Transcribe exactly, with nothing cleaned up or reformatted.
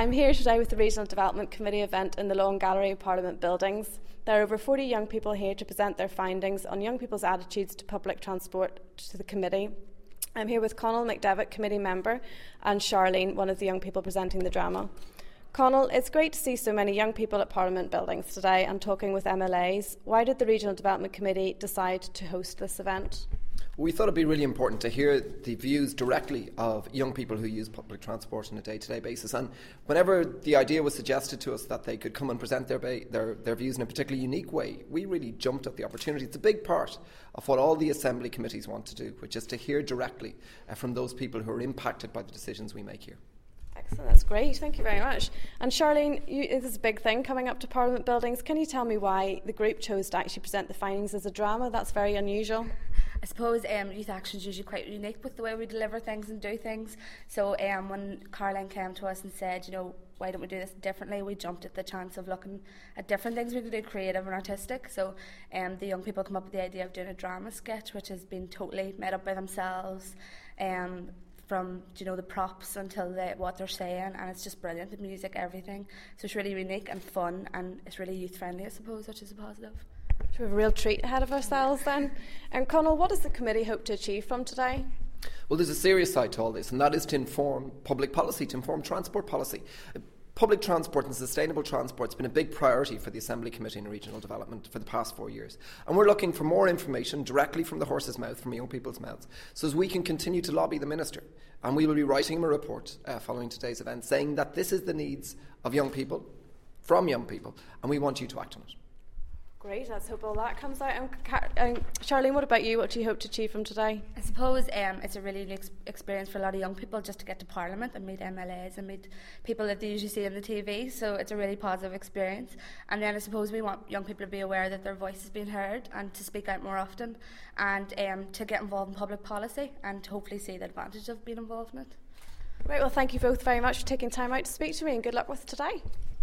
I'm here today with the Regional Development Committee event in the Lawn Gallery of Parliament buildings. There are over forty young people here to present their findings on young people's attitudes to public transport to the committee. I'm here with Conall McDevitt, committee member, and Charlene, one of the young people presenting the drama. Conall, it's great to see so many young people at Parliament buildings today and talking with M L As. Why did the Regional Development Committee decide to host this event? We thought it'd be really important to hear the views directly of young people who use public transport on a day-to-day basis. And whenever the idea was suggested to us that they could come and present their, ba- their, their views in a particularly unique way, we really jumped at the opportunity. It's a big part of what all the Assembly committees want to do, which is to hear directly uh, from those people who are impacted by the decisions we make here. Excellent, that's great. Thank you very much. And Charlene, you, this is a big thing coming up to Parliament buildings. Can you tell me why the group chose to actually present the findings as a drama? That's very unusual. I suppose um, Youth Action is usually quite unique with the way we deliver things and do things. So um, when Caroline came to us and said, you know, why don't we do this differently, we jumped at the chance of looking at different things we could do, creative and artistic. So um, the young people come up with the idea of doing a drama sketch, which has been totally made up by themselves, um, from you know the props until the, what they're saying, and it's just brilliant, the music, everything. So it's really unique and fun, and it's really youth friendly, I suppose, which is a positive. We have a real treat ahead of ourselves then. And Conall, what does the committee hope to achieve from today? Well, there's a serious side to all this, and that is to inform public policy, to inform transport policy. Public transport and sustainable transport has been a big priority for the Assembly Committee on Regional Development for the past four years. And we're looking for more information directly from the horse's mouth, from young people's mouths, so as we can continue to lobby the Minister. And we will be writing him a report uh, following today's event saying that this is the needs of young people, from young people, and we want you to act on it. Great, let's hope all that comes out. And um, Charlene, what about you? What do you hope to achieve from today? I suppose um, it's a really unique experience for a lot of young people just to get to Parliament and meet M L As and meet people that they usually see on the T V, so it's a really positive experience. And then I suppose we want young people to be aware that their voice is being heard and to speak out more often, and um, to get involved in public policy and to hopefully see the advantage of being involved in it. Great, well thank you both very much for taking time out to speak to me, and good luck with today.